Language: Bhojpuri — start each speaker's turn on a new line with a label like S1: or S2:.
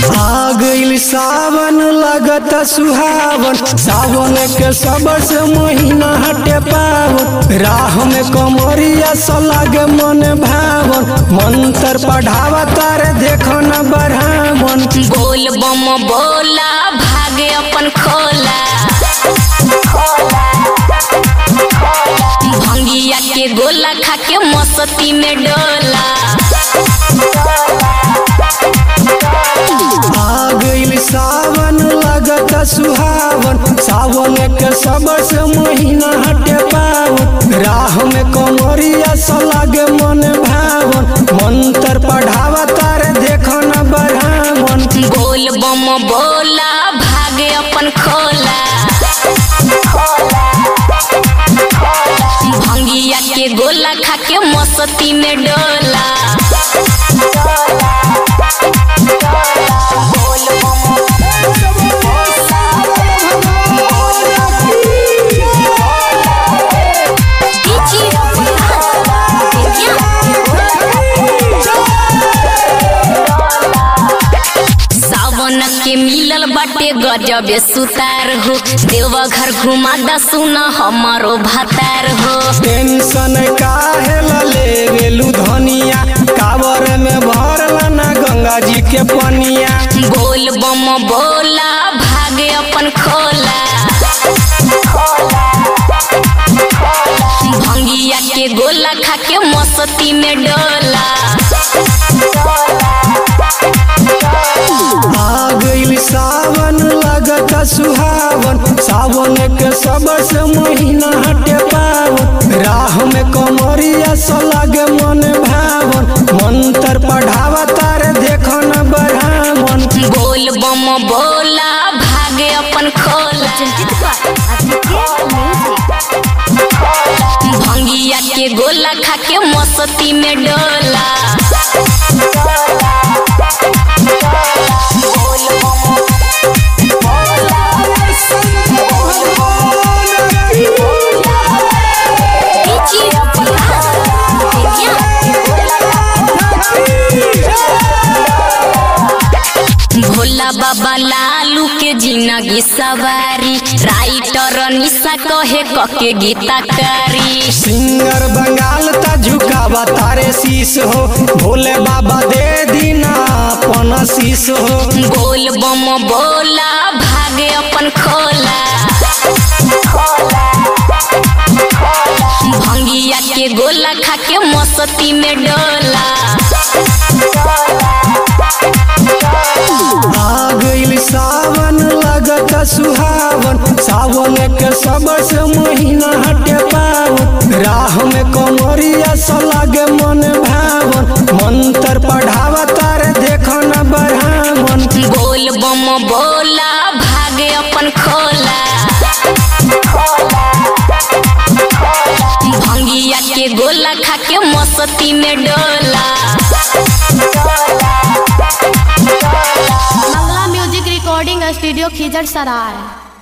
S1: आ गइल सावन लगत सुहावन, सावन के सबसे महीना हटे पावन। राह में कमरिया सलागे मन भावन, मंत्र पढ़ावा तारे देखो न बढ़ावन।
S2: बोल बम बोला भागे अपन खोला, भंगिया के गोला खा के मस्ती में डोला।
S1: आ गइल सावन लगत सुहावन, सावन के सबसे महीना हटे पावन। राह में कमरिया सलागे मन भावन, मंत्र पढ़ावा तारे देखो न बढ़ावन।
S2: बोल बम बोला भागे अपन खोला, भंगिया के गोला खा के मस्ती में डोला। सावन के मिलल बाटे गजबे सुतार हो, देवघर घुमा दा सुना हमारो भातार हो।
S1: टेंशन काहे लेवेलू धनिया, कावर में भरला ना गंगा जी के पनिया।
S2: बोल बम बोला भागे अपन खोला, भंगिया के गोला खा के मस्ती में डोला।
S1: आ गइल सावन लगत सुहावन, सावन के सबसे महीना हटे पावन। राह में कमरिया सलागे मन भावन, मंत्र पढ़ावा तारे देखो न बढ़ावन।
S2: बोल बम बोला भागे अपन खोला, भंगिया के गोला खा के मस्ती में डोला। भोला बाबा लालू के जिंदगी सवारी, राइटर निशा कहे कके गीतकारी।
S1: सिंगर बंगाल ता झुकावा तारे शीश हो, भोले बाबा दे दीना अपन शीश हो।
S2: बोल बम बोला भागे अपन खोला, भंगिया के गोला खा के मस्ती में डोला।
S1: आ गइल सावन लगत सुहावन, सावन के सबसे महीना हटे पावन। राह में कमरिया सलागे मन भावन, मंत्र पढ़ावा तारे देखो न बढ़ावन।
S2: बोल बम बोला भागे अपन खोला, भंगिया के गोला खा के मस्ती में डोला।
S3: Mangla music recording studio Khijar सराय।